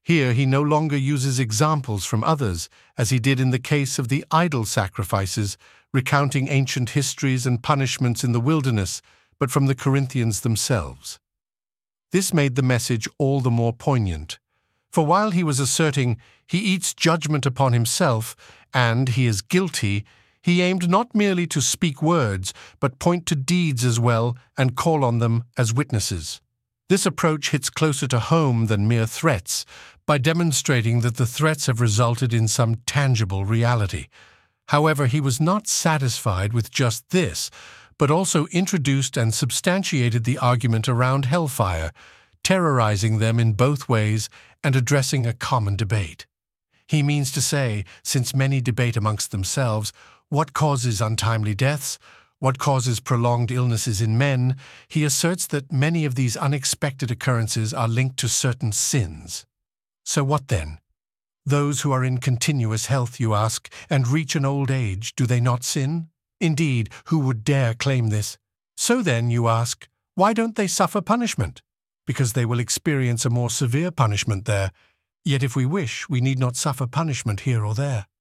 Here he no longer uses examples from others, as he did in the case of the idol sacrifices, recounting ancient histories and punishments in the wilderness, but from the Corinthians themselves. This made the message all the more poignant, for while he was asserting he eats judgment upon himself and he is guilty, he aimed not merely to speak words, but point to deeds as well and call on them as witnesses. This approach hits closer to home than mere threats, by demonstrating that the threats have resulted in some tangible reality. However, he was not satisfied with just this, but also introduced and substantiated the argument around hellfire, terrorizing them in both ways and addressing a common debate. He means to say, since many debate amongst themselves what causes untimely deaths, what causes prolonged illnesses in men, he asserts that many of these unexpected occurrences are linked to certain sins. So what then? Those who are in continuous health, you ask, and reach an old age, do they not sin? Indeed, who would dare claim this? So then, you ask, why don't they suffer punishment? Because they will experience a more severe punishment there. Yet if we wish, we need not suffer punishment here or there.